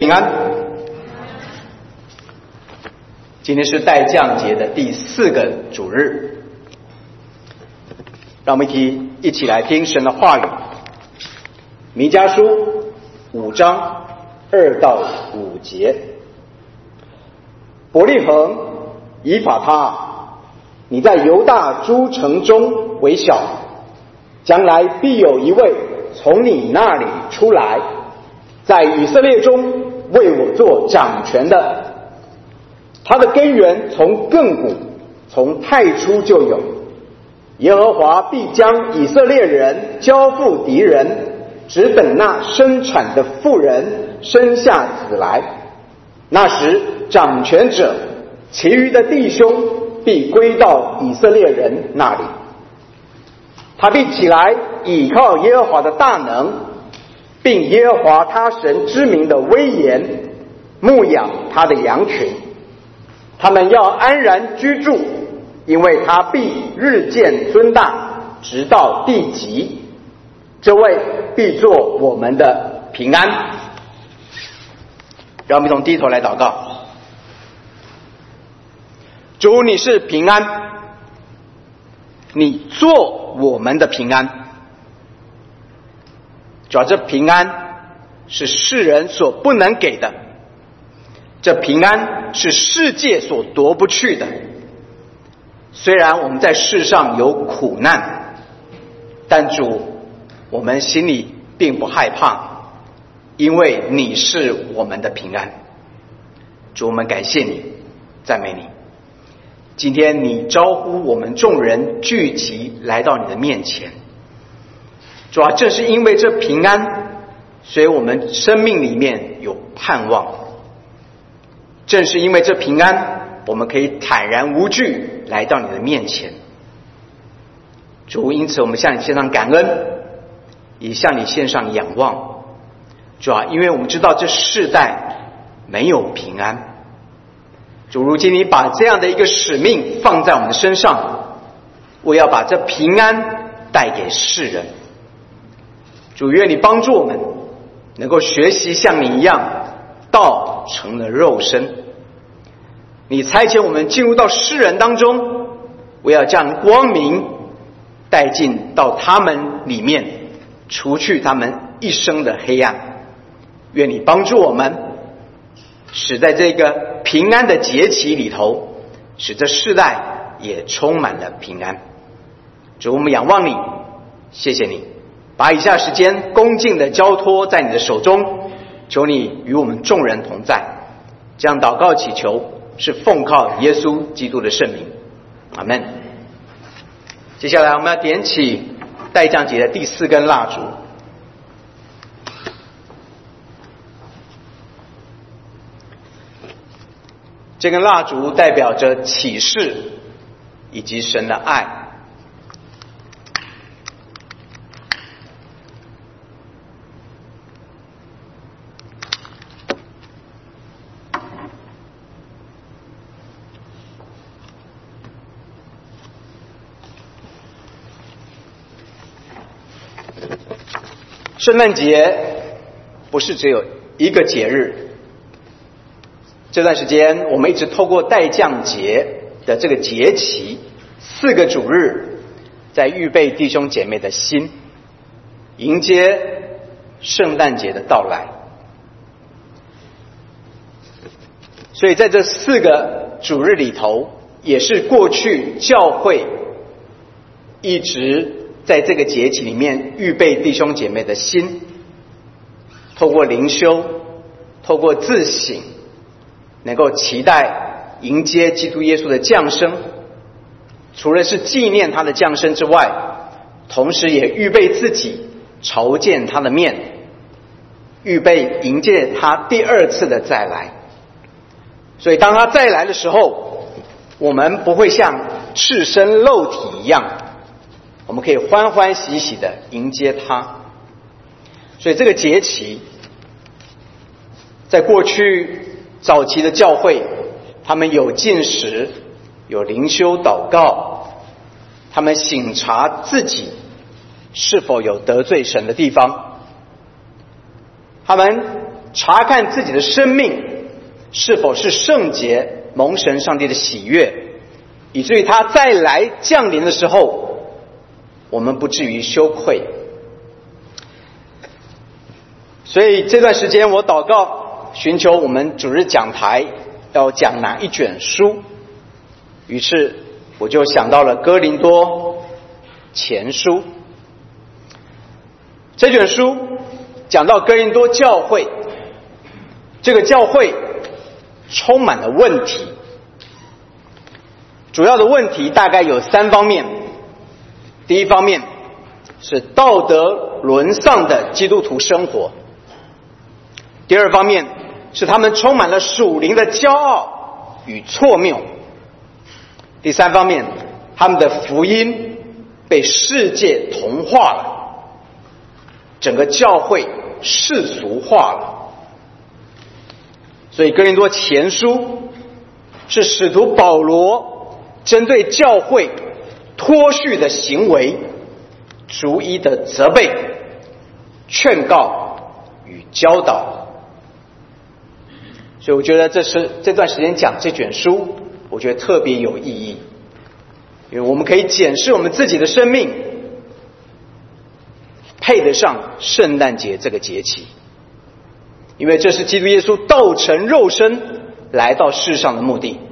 平安。今天是待降节的第4个主日，让我们一起来听神的话语。弥迦书5章2到5节。伯利恒以法他，你在犹大诸城中为小，将来必有一位从你那里出来，在以色列中为我做掌权的。他的根源从亘古，从太初就有。耶和华必将以色列人交付敌人，只等那生产的妇人生下子来。那时掌权者其余的弟兄必归到以色列人那里。他必起来倚靠耶和华的大能，并耶和华他神之名的威严，牧养他的羊群。他们要安然居住，因为他必日渐尊大，直到地极。这位必做我们的平安。让我们一同低头来祷告。主，你是平安，你做我们的平安。主要这平安是世人所不能给的，这平安是世界所夺不去的。虽然我们在世上有苦难，但主，我们心里并不害怕，因为你是我们的平安。主，我们感谢你，赞美你。今天你招呼我们众人聚集来到你的面前，主啊，正是因为这平安，所以我们生命里面有盼望。正是因为这平安，我们可以坦然无惧来到你的面前。主，因此我们向你献上感恩，也向你献上仰望。主啊，因为我们知道这世代没有平安。主，如今你把这样的一个使命放在我们的身上，我要把这平安带给世人。主，愿你帮助我们能够学习像你一样，道成了肉身。你差遣我们进入到世人当中，我要将光明带进到他们里面，除去他们一生的黑暗。愿你帮助我们，使在这个平安的节期里头，使这世代也充满了平安。主，我们仰望你，谢谢你，把以下时间恭敬的交托在你的手中，求你与我们众人同在。这样祷告祈求，是奉靠耶稣基督的圣名，阿们。接下来我们要点起待降节的第4根蜡烛。这根蜡烛代表着启示以及神的爱。圣诞节不是只有一个节日，这段时间我们一直透过待降节的这个节期4个主日，在预备弟兄姐妹的心，迎接圣诞节的到来。所以在这4个主日里头，也是过去教会一直在这个节期里面预备弟兄姐妹的心，透过灵修，透过自省，能够期待迎接基督耶稣的降生。除了是纪念他的降生之外，同时也预备自己朝见他的面，预备迎接他第2次的再来。所以当他再来的时候，我们不会像赤身肉体一样，我们可以欢欢喜喜的迎接他。所以这个节期，在过去早期的教会，他们有禁食，有灵修祷告，他们省察自己是否有得罪神的地方。他们查看自己的生命是否是圣洁，蒙神上帝的喜悦，以至于他再来降临的时候，我们不至于羞愧。所以这段时间我祷告，寻求我们主日讲台要讲哪一卷书，于是我就想到了哥林多前书。这卷书讲到哥林多教会，这个教会充满了问题，主要的问题大概有3方面。第一方面是道德沦丧的基督徒生活，第二方面是他们充满了属灵的骄傲与错谬，第三方面他们的福音被世界同化了，整个教会世俗化了。所以哥林多前书是使徒保罗针对教会脱序的行为逐一的责备、劝告与教导。所以我觉得这段时间讲这卷书，我觉得特别有意义，因为我们可以检视我们自己的生命配得上圣诞节这个节期，因为这是基督耶稣道成肉身来到世上的目的。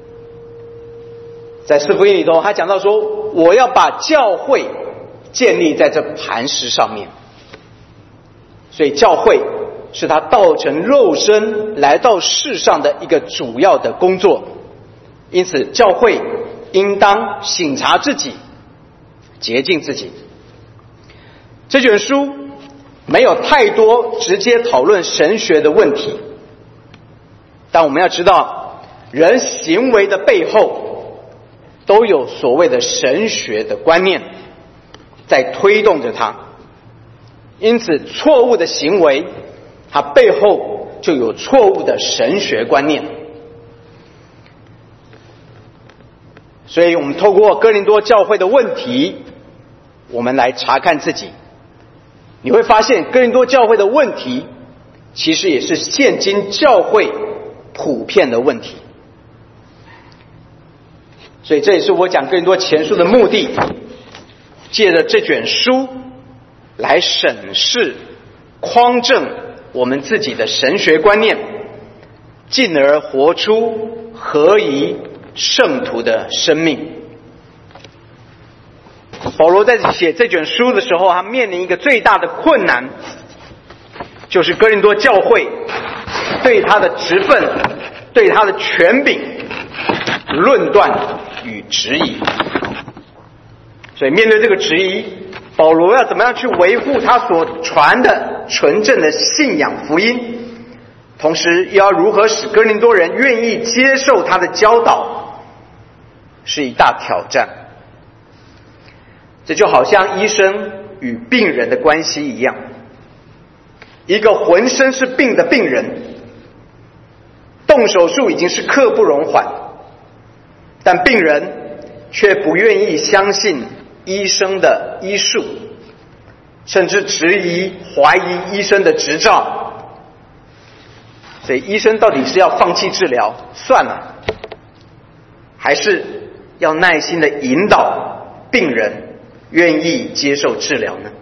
在四福音里头，他讲到说，我要把教会建立在这磐石上面。所以教会是他道成肉身来到世上的一个主要的工作，因此教会应当省察自己，洁净自己。这卷书没有太多直接讨论神学的问题，但我们要知道，人行为的背后都有所谓的神学的观念在推动着他，因此错误的行为它背后就有错误的神学观念。所以我们透过哥林多教会的问题，我们来查看自己，你会发现哥林多教会的问题其实也是现今教会普遍的问题。所以这也是我讲哥林多前书的目的，借着这卷书来审视、匡正我们自己的神学观念，进而活出合宜圣徒的生命。保罗在写这卷书的时候，他面临一个最大的困难，就是哥林多教会对他的职分、对他的权柄论断与质疑。所以面对这个质疑，保罗要怎么样去维护他所传的纯正的信仰福音，同时又要如何使哥林多人愿意接受他的教导，是一大挑战。这就好像医生与病人的关系一样，一个浑身是病的病人，动手术已经是刻不容缓，但病人却不愿意相信医生的医术，甚至质疑、怀疑医生的执照。所以医生到底是要放弃治疗算了，还是要耐心的引导病人愿意接受治疗呢？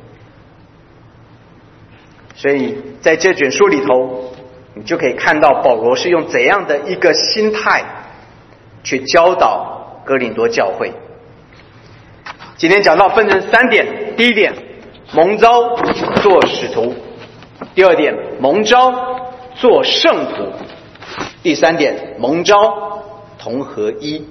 所以在这卷书里头，你就可以看到保罗是用怎样的一个心态去教导哥林多教会。今天讲到分成3点，第一点，蒙召做使徒；第二点，蒙召做圣徒；第三点，蒙召同合一。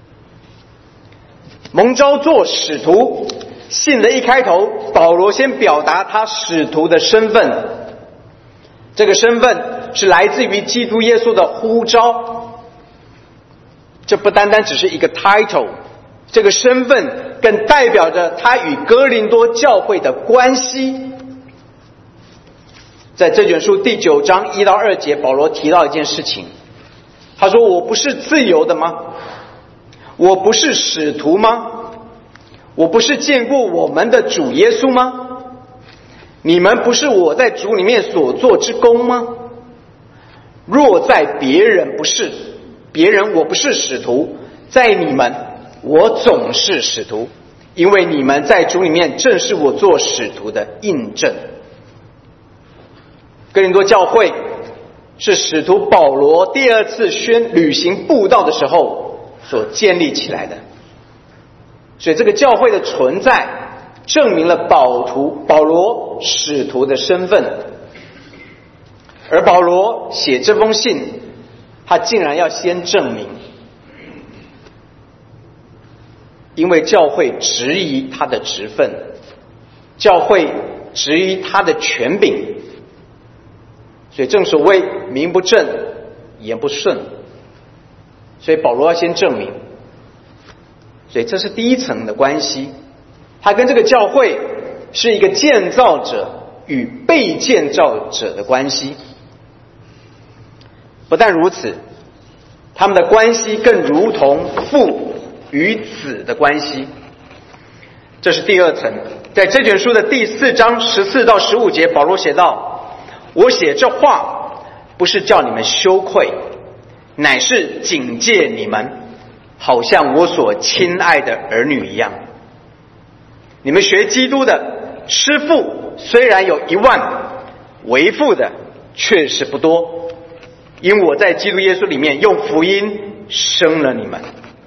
蒙召做使徒，信的一开头，保罗先表达他使徒的身份，这个身份是来自于基督耶稣的呼召。这不单单只是一个 title， 这个身份更代表着他与哥林多教会的关系。在这卷书第9章1到2节，保罗提到一件事情，他说，我不是自由的吗？我不是使徒吗？我不是见过我们的主耶稣吗？你们不是我在主里面所做之功吗？ 若在别人不是，别人我不是使徒，在你们我总是使徒，因为你们在主里面正是我做使徒的印证。哥林多教会是使徒保罗第二次旅行布道的时候所建立起来的，所以这个教会的存在证明了保罗使徒的身份。而保罗写这封信，他竟然要先证明，因为教会质疑他的职分，教会质疑他的权柄，所以正所谓名不正言不顺，所以保罗要先证明。所以这是第一层的关系，他跟这个教会是一个建造者与被建造者的关系。不但如此，他们的关系更如同父与子的关系。这是第二层。在这卷书的第4章14到15节，保罗写道：我写这话不是叫你们羞愧，乃是警戒你们，好像我所亲爱的儿女一样。你们学基督的，师父虽然有10000，为父的却是不多，因我在基督耶稣里面用福音生了你们。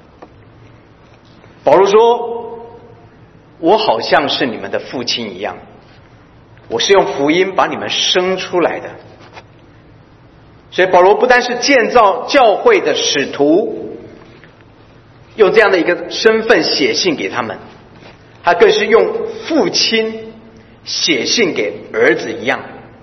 保罗说，我好像是你们的父亲一样，我是用福音把你们生出来的。所以保罗不单是建造教会的使徒，用这样的一个身份写信给他们，他更是用父亲写信给儿子一样。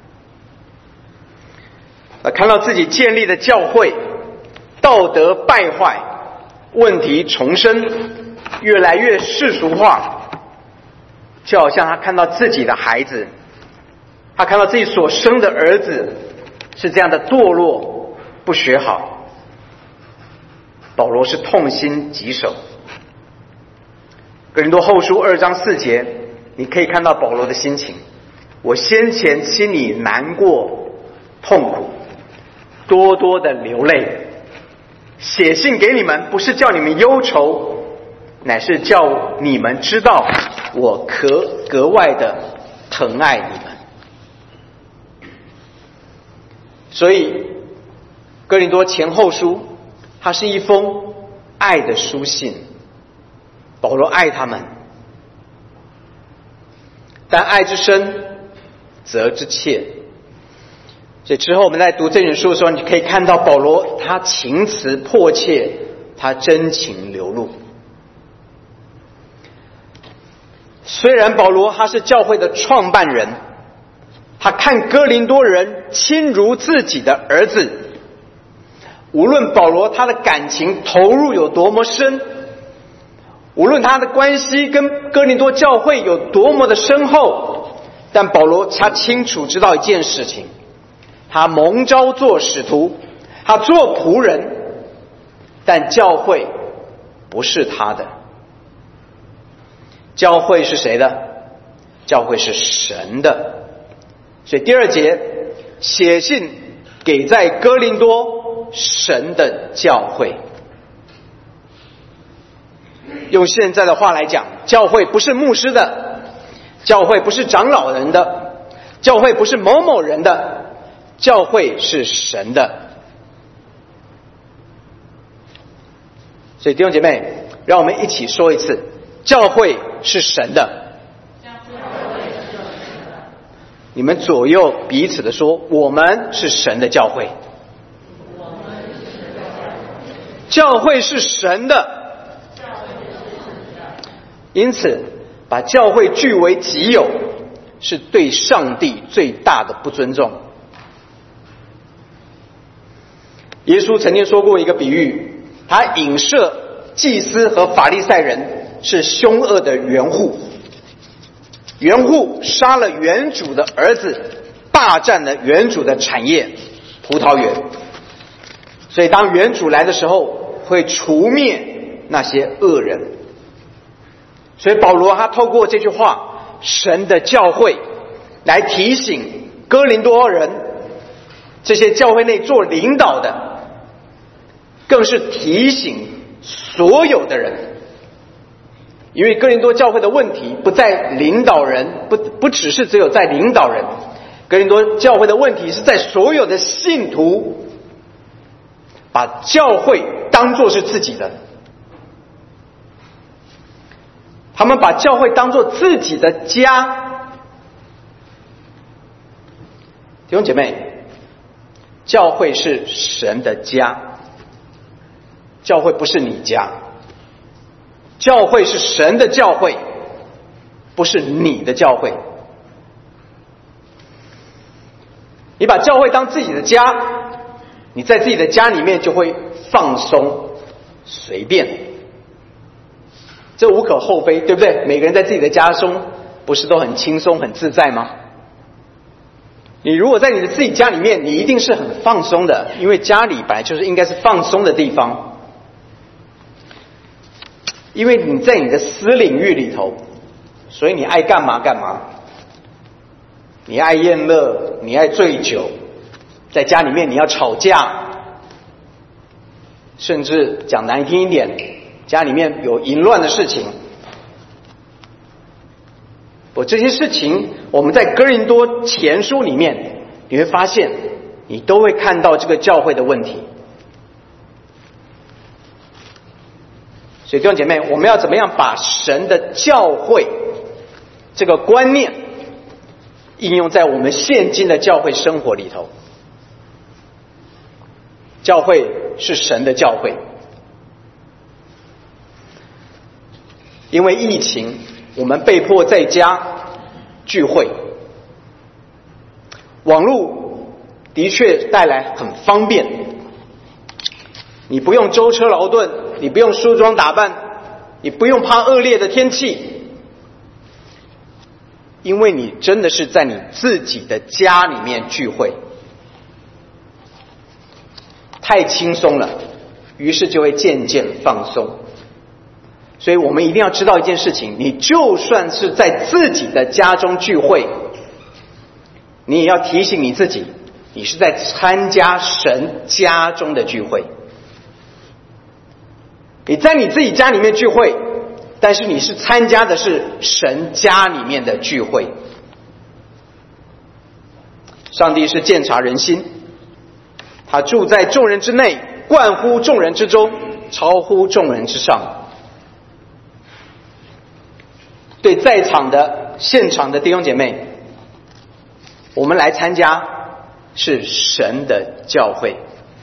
看到自己建立的教会道德败坏，问题重生，越来越世俗化，就好像他看到自己的孩子，他看到自己所生的儿子是这样的堕落，不学好，保罗是痛心疾首。哥林多后书2章4节，你可以看到保罗的心情：我先前心里难过痛苦，多多的流泪，写信给你们，不是叫你们忧愁，乃是叫你们知道我格外的疼爱你们。所以哥林多前后书它是一封爱的书信，保罗爱他们，但爱之深责之切。所以之后我们在读这卷书的时候，你可以看到保罗他情辞迫切，他真情流露。虽然保罗他是教会的创办人，他看哥林多人亲如自己的儿子，无论保罗他的感情投入有多么深，无论他的关系跟哥林多教会有多么的深厚，但保罗他清楚知道一件事情，他蒙召做使徒，他做仆人，但教会不是他的。教会是谁的？教会是神的。所以第2节写信给在哥林多神的教会。用现在的话来讲，教会不是牧师的，教会不是长老人的，教会不是某某人的，教会是神的。所以弟兄姐妹，让我们一起说一次，教会是神的。你们左右彼此的说，我们是神的教会。教会是神的，因此把教会据为己有，是对上帝最大的不尊重。耶稣曾经说过一个比喻，他影射祭司和法利赛人是凶恶的园户，园户杀了园主的儿子，霸占了园主的产业葡萄园，所以当园主来的时候会除灭那些恶人。所以保罗他透过这句话，神的教会，来提醒哥林多人， 这些教会内做领导的，更是提醒所有的人，因为哥林多教会的问题不在领导人，不只是只有在领导人，哥林多教会的问题是在所有的信徒把教会当作是自己的，他们把教会当作自己的家。弟兄姐妹，教会是神的家，教会不是你家，教会是神的教会，不是你的教会。你把教会当自己的家，你在自己的家里面就会放松随便，这无可厚非，对不对？每个人在自己的家中不是都很轻松很自在吗？你如果在你的自己家里面，你一定是很放松的，因为家里本来就是应该是放松的地方，因为你在你的私领域里头，所以你爱干嘛干嘛，你爱宴乐，你爱醉酒，在家里面你要吵架，甚至讲难听一点，家里面有淫乱的事情。这些事情我们在哥林多前书里面你会发现，你都会看到这个教会的问题。所以弟兄姐妹，我们要怎么样把神的教会这个观念应用在我们现今的教会生活里头？教会是神的教会，因为疫情我们被迫在家聚会，网络的确带来很方便，你不用舟车劳顿，你不用梳妆打扮，你不用怕恶劣的天气，因为你真的是在你自己的家里面聚会，太轻松了，于是就会渐渐放松。所以我们一定要知道一件事情，你就算是在自己的家中聚会，你也要提醒你自己，你是在参加神家中的聚会。你在你自己家里面聚会，但是你是参加的是神家里面的聚会。上帝是鉴察人心，他住在众人之内，贯乎众人之中，超乎众人之上。对在场的现场的弟兄姐妹，我们来参加是神的教会。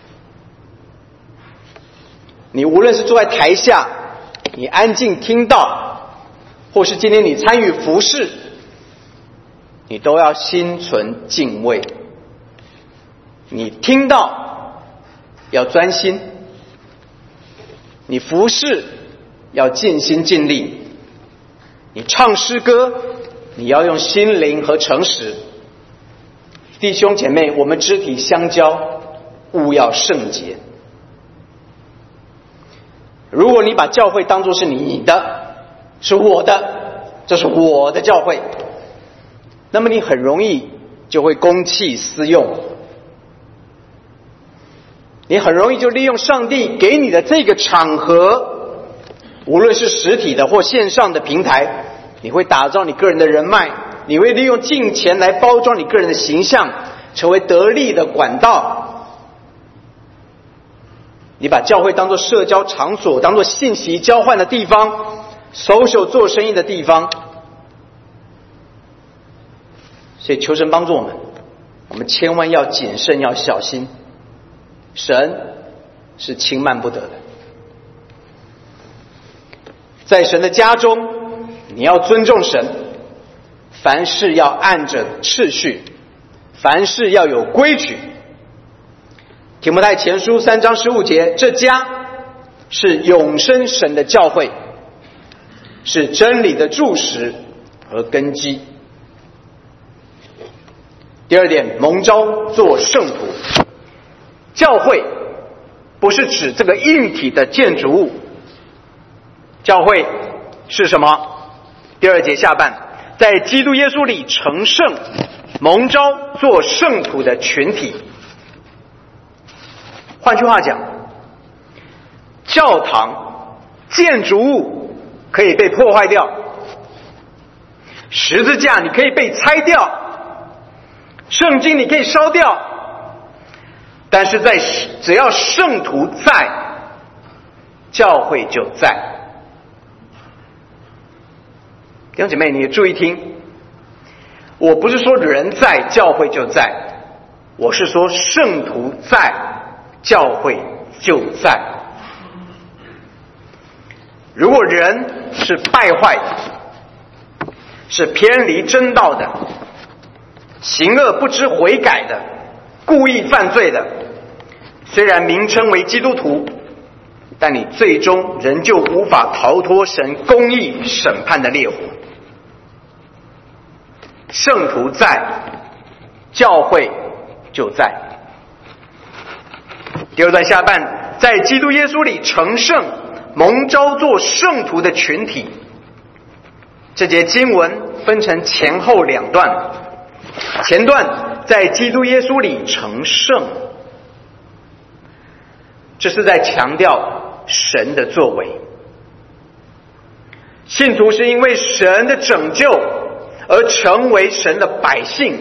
你无论是坐在台下，你安静听到，或是今天你参与服事，你都要心存敬畏。你听到要专心，你服事要尽心尽力，你唱诗歌你要用心灵和诚实。弟兄姐妹，我们肢体相交，务要圣洁。如果你把教会当作是你的，是我的，这是我的教会，那么你很容易就会公器私用，你很容易就利用上帝给你的这个场合，无论是实体的或线上的平台，你会打造你个人的人脉，你会利用金钱来包装你个人的形象，成为得力的管道。你把教会当作社交场所，当作信息交换的地方， social 做生意的地方。所以求神帮助我们，我们千万要谨慎，要小心，神是轻慢不得的。在神的家中，你要尊重神，凡事要按着次序，凡事要有规矩。提摩太前书3章15节，这家是永生神的教会，是真理的柱石和根基。第二点，蒙召做圣徒。教会不是指这个硬体的建筑物，教会是什么？第二节下半，在基督耶稣里成圣，蒙召做圣徒的群体。 换句话讲，教堂建筑物可以被破坏掉，十字架你可以被拆掉，圣经你可以烧掉，但是只要圣徒在，教会就在。弟兄姐妹，你注意听，我不是说人在，教会就在，我是说圣徒在，教会就在。如果人是败坏的，是偏离真道的，行恶不知悔改的，故意犯罪的，虽然名称为基督徒，但你最终仍旧无法逃脱神公义审判的烈火。圣徒在，教会就在。第二段下半，在基督耶稣里成圣，蒙召做圣徒的群体。这节经文分成前后两段，前段在基督耶稣里成圣，这是在强调神的作为。信徒是因为神的拯救而成为神的百姓，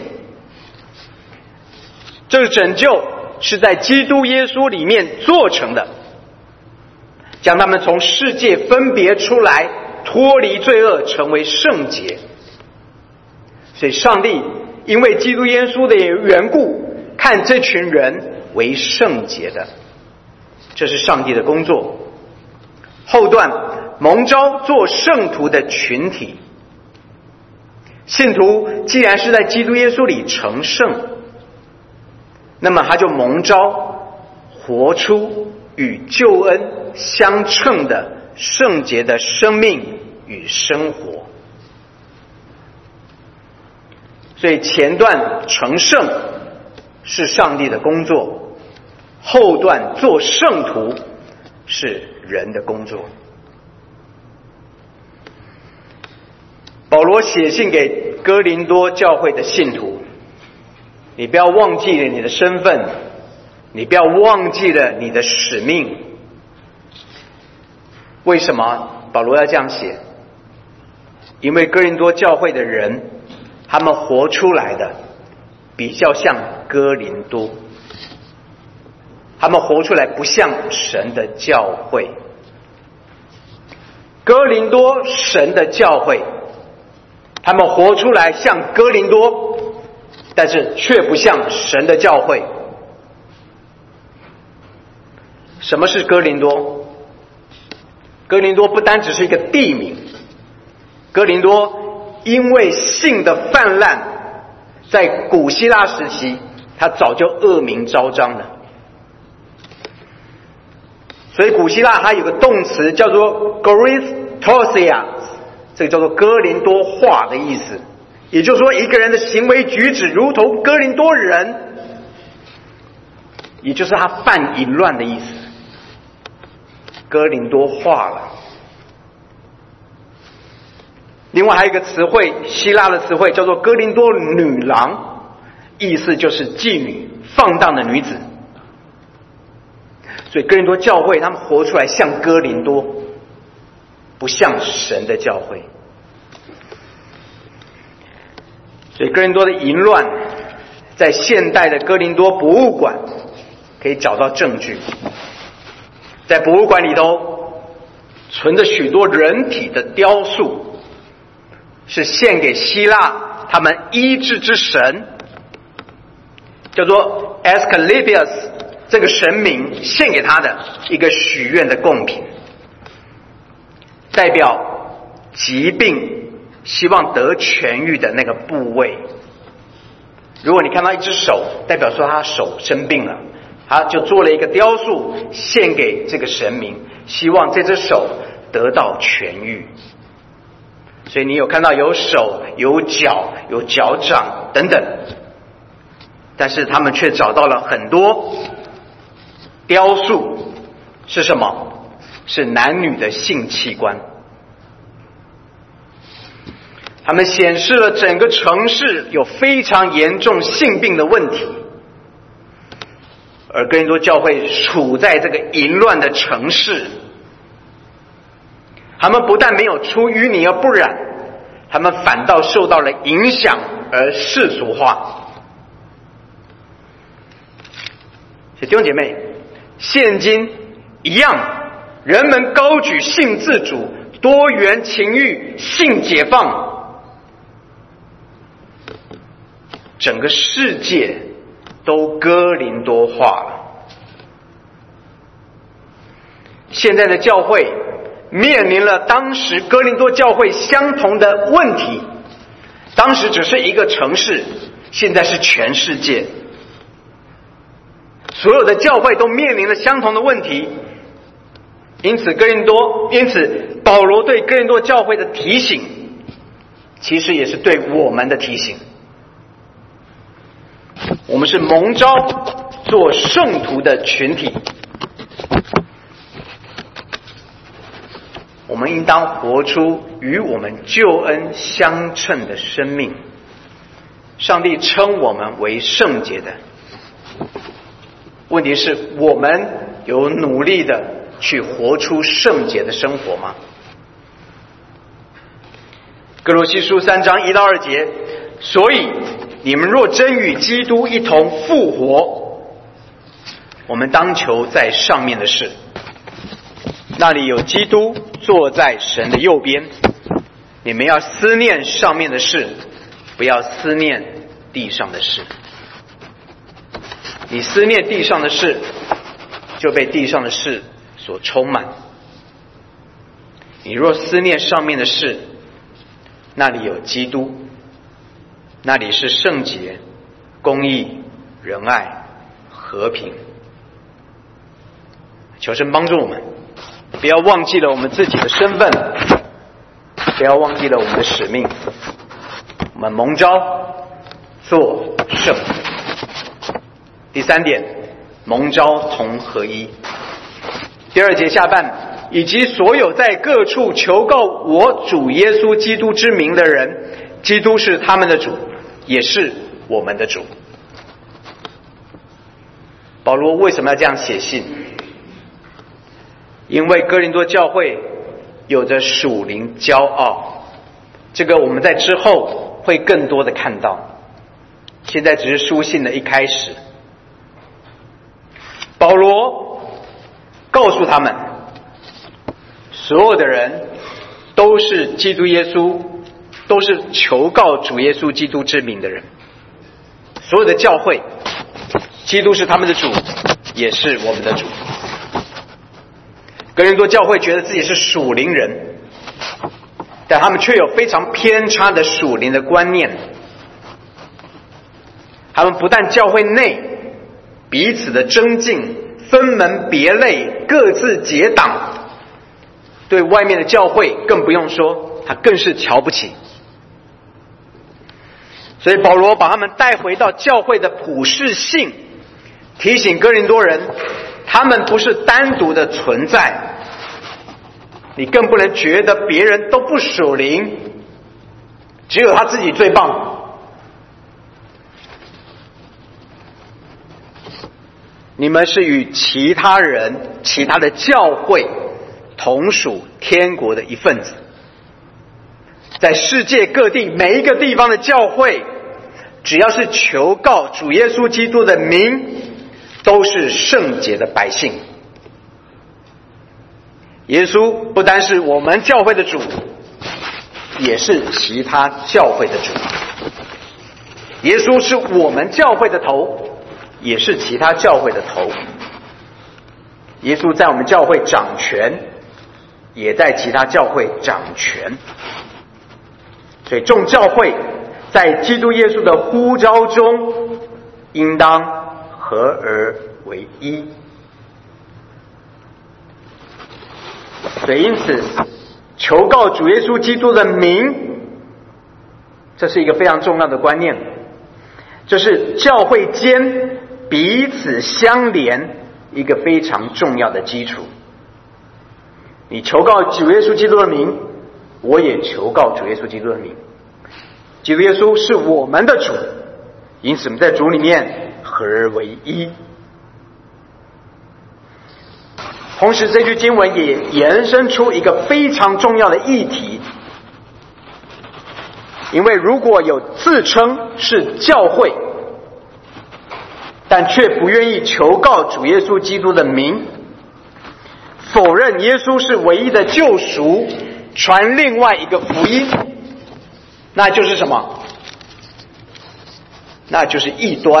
这个拯救是在基督耶稣里面做成的，将他们从世界分别出来，脱离罪恶，成为圣洁。所以上帝因为基督耶稣的缘故，看这群人为圣洁的，这是上帝的工作。后段蒙召做圣徒的群体，信徒既然是在基督耶稣里成圣，那么他就蒙召活出与救恩相称的圣洁的生命与生活。所以前段成圣是上帝的工作，后段做圣徒是人的工作。保罗写信给哥林多教会的信徒，你不要忘记了你的身份，你不要忘记了你的使命。为什么保罗要这样写？因为哥林多教会的人，他们活出来的比较像哥林多，他们活出来不像神的教会。哥林多神的教会，他们活出来像哥林多，但是却不像神的教会。什么是哥林多？哥林多不单只是一个地名，哥林多因为性的泛滥，在古希腊时期它早就恶名昭彰了。所以古希腊它有个动词叫做 Goristorsia， 这个叫做哥林多化的意思，也就是说一个人的行为举止如同哥林多人，也就是他犯淫乱的意思，哥林多化了。另外还有一个词汇，希腊的词汇叫做哥林多女郎，意思就是妓女，放荡的女子。所以哥林多教会他们活出来像哥林多，不像神的教会。所以哥林多的淫乱，在现代的哥林多博物馆可以找到证据。在博物馆里头存着许多人体的雕塑，是献给希腊他们医治之神，叫做 Asclepius 这个神明献给他的一个许愿的贡品，代表疾病希望得痊愈的那个部位。如果你看到一只手，代表说他手生病了，他就做了一个雕塑献给这个神明，希望这只手得到痊愈。所以你有看到有手有脚有脚掌等等，但是他们却找到了很多雕塑，是什么？是男女的性器官。他们显示了整个城市有非常严重性病的问题。 而哥林多教会处在这个淫乱的城市，他们不但没有出淤泥而不染，他们反倒受到了影响而世俗化。弟兄姐妹，现今一样，人们高举性自主、多元情欲、性解放，整个世界都哥林多化了。现在的教会面临了当时哥林多教会相同的问题，当时只是一个城市，现在是全世界。所有的教会都面临了相同的问题，因此保罗对哥林多教会的提醒，其实也是对我们的提醒。我们是蒙召做圣徒的群体，我们应当活出与我们救恩相称的生命。上帝称我们为圣洁的，问题是我们有努力的去活出圣洁的生活吗？哥罗西书3章1到2节，所以你们若真与基督一同复活，我们当求在上面的事，那里有基督坐在神的右边。你们要思念上面的事，不要思念地上的事。你思念地上的事，就被地上的事所充满。你若思念上面的事，那里有基督，那里是圣洁、公义、仁爱、和平。求神帮助我们，不要忘记了我们自己的身份，不要忘记了我们的使命。我们蒙召做圣徒。第3点，蒙召同合一。第2节下半，以及所有在各处求告我主耶稣基督之名的人，基督是他们的主，也是我们的主。保罗为什么要这样写信？因为哥林多教会有着属灵骄傲，这个我们在之后会更多的看到，现在只是书信的一开始。保罗告诉他们，所有的人都是基督耶稣，都是求告主耶稣基督之名的人。所有的教会，基督是他们的主，也是我们的主。哥林多教会觉得自己是属灵人，但他们却有非常偏差的属灵的观念。他们不但教会内彼此的争竞，分门别类，各自结党，对外面的教会更不用说，他更是瞧不起。所以保罗把他们带回到教会的普世性，提醒哥林多人，他们不是单独的存在，你更不能觉得别人都不属灵，只有他自己最棒。你们是与其他人、其他的教会同属天国的一份子。在世界各地每一个地方的教会，只要是求告主耶稣基督的名，都是圣洁的百姓。耶稣不单是我们教会的主，也是其他教会的主。耶稣是我们教会的头，也是其他教会的头。耶稣在我们教会掌权，也在其他教会掌权。所以众教会在基督耶稣的呼召中，应当合而为一。所以因此，求告主耶稣基督的名，这是一个非常重要的观念，这是教会间彼此相连一个非常重要的基础。你求告主耶稣基督的名，我也求告主耶稣基督的名。基督耶稣是我们的主，因此我们在主里面合而为一。 同时这句经文也延伸出一个非常重要的议题，因为如果有自称是教会，但却不愿意求告主耶稣基督的名，否认耶稣是唯一的救赎，传另外一个福音，那就是什么？那就是异端。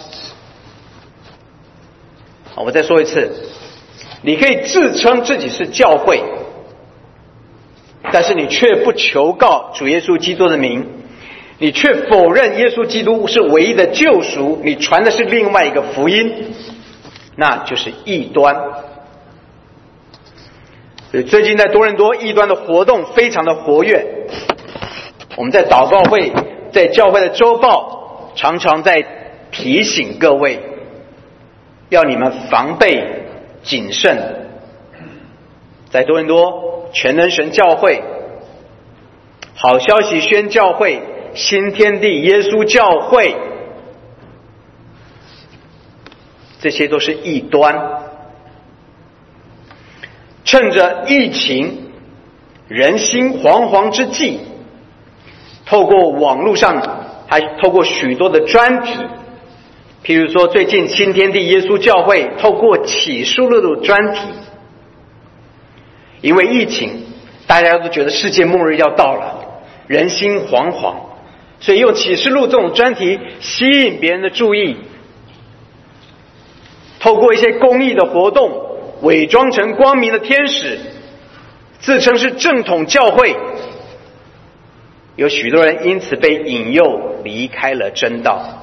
我再说一次，你可以自称自己是教会，但是你却不求告主耶稣基督的名，你却否认耶稣基督是唯一的救赎，你传的是另外一个福音，那就是异端。所以最近在多伦多，异端的活动非常的活跃。我们在祷告会，在教会的周报，常常在提醒各位，要你们防备谨慎。在多伦多全能神教会、好消息宣教会、新天地耶稣教会，这些都是异端。趁着疫情人心惶惶之际，透过网络上，还透过许多的专题，譬如说最近新天地耶稣教会透过启示录的专题，因为疫情大家都觉得世界末日要到了，人心惶惶，所以用启示录这种专题吸引别人的注意，透过一些公益的活动，伪装成光明的天使，自称是正统教会，有许多人因此被引诱离开了真道。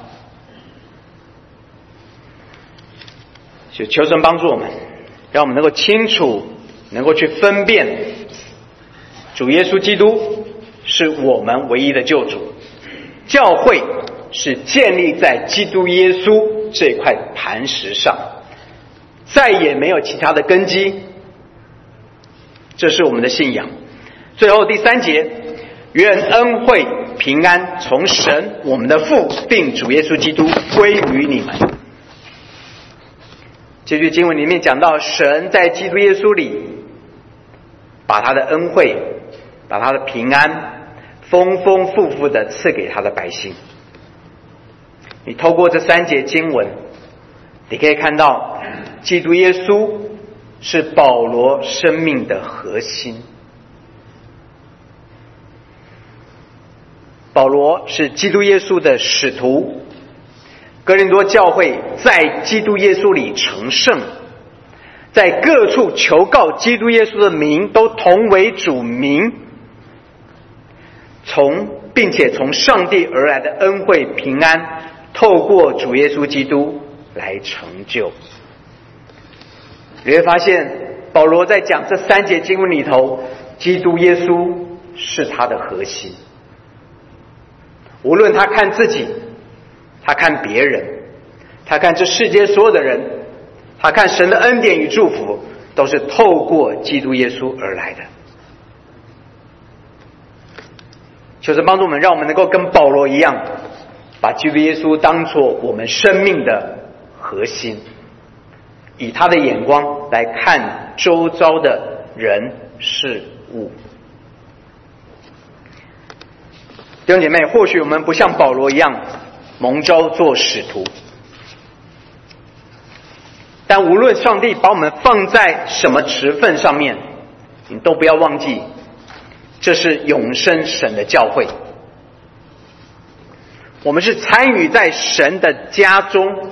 就求神帮助我们，让我们能够清楚，能够去分辨主耶稣基督是我们唯一的救主，教会是建立在基督耶稣这块磐石上，再也没有其他的根基，这是我们的信仰。最后第3节，愿恩惠平安从神我们的父并主耶稣基督归于你们。这句经文里面讲到，神在基督耶稣里把他的恩惠，把他的平安丰丰富富的赐给他的百姓。你透过这3节经文，你可以看到基督耶稣是保罗生命的核心。保罗是基督耶稣的使徒，哥林多教会在基督耶稣里成圣，在各处求告基督耶稣的名，都同为主名，并且从上帝而来的恩惠平安，透过主耶稣基督来成就。你会发现保罗在讲这3节经文里头，基督耶稣是他的核心。无论他看自己，他看别人，他看这世界所有的人，他看神的恩典与祝福，都是透过基督耶稣而来的。求神帮助我们，让我们能够跟保罗一样，把基督耶稣当作我们生命的核心，以他的眼光来看周遭的人事物。弟兄姐妹，或许我们不像保罗一样蒙召做使徒，但无论上帝把我们放在什么职分上面，你都不要忘记，这是永生神的教会。我们是参与在神的家中。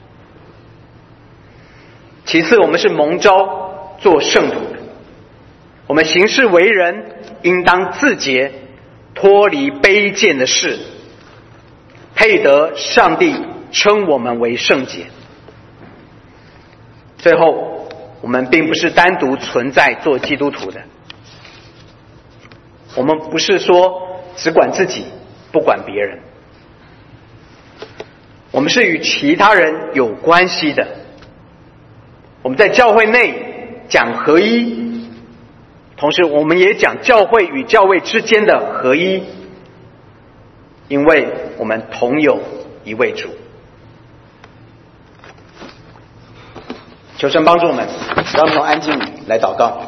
其次，我们是蒙召做圣徒的。我们行事为人应当自洁，脱离卑贱的事，配得上帝称我们为圣洁。最后，我们并不是单独存在做基督徒的，我们不是说只管自己不管别人，我们是与其他人有关系的。我们在教会内讲合一，同时我们也讲教会与教会之间的合一，因为我们同有一位主。 求神帮助我们，让我们从安静来祷告。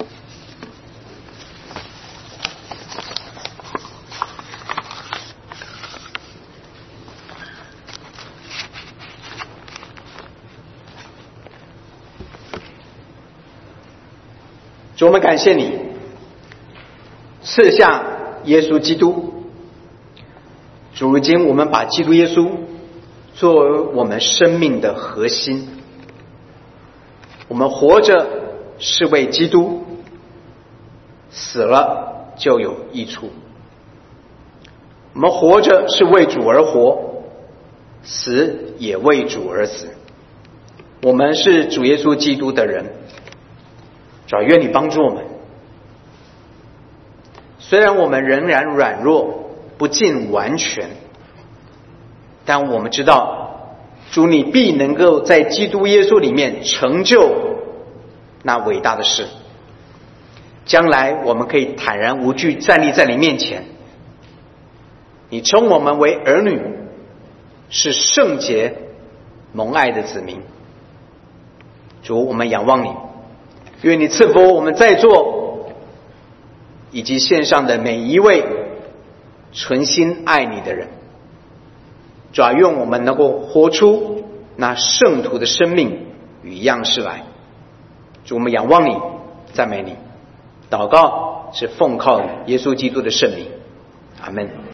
主，我们感谢你赐下耶稣基督。主，如今我们把基督耶稣作为我们生命的核心，我们活着是为基督，死了就有益处。我们活着是为主而活，死也为主而死。我们是主耶稣基督的人。主要愿你帮助我们，虽然我们仍然软弱，不尽完全，但我们知道主你必能够在基督耶稣里面成就那伟大的事。将来我们可以坦然无惧站立在你面前，你称我们为儿女，是圣洁蒙爱的子民。主，我们仰望你，愿你赐福我们在座以及线上的每一位存心爱你的人。主啊，愿我们能够活出那圣徒的生命与样式来。主，我们仰望你，赞美你。祷告是奉靠耶稣基督的圣名，阿们。